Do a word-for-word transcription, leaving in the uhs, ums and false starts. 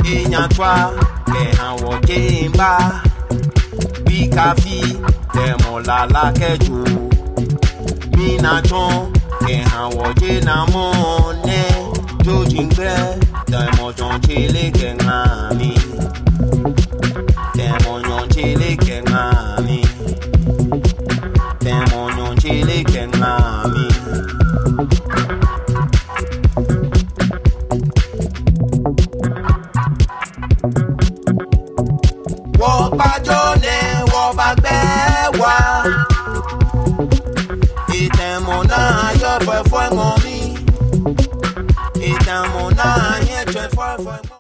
Inyatwa ke hawo jemba Bikafi ke molala keju Minaton ke hawo jenamone Jojingbe Demo jon chile ke ngami Demo nyon chile ke ngami Demo nyon chile ke ngami Wo pa jone wo ba gbe wa Iten mo na yo fo fo mo mi Iten mo na ye tre fo fo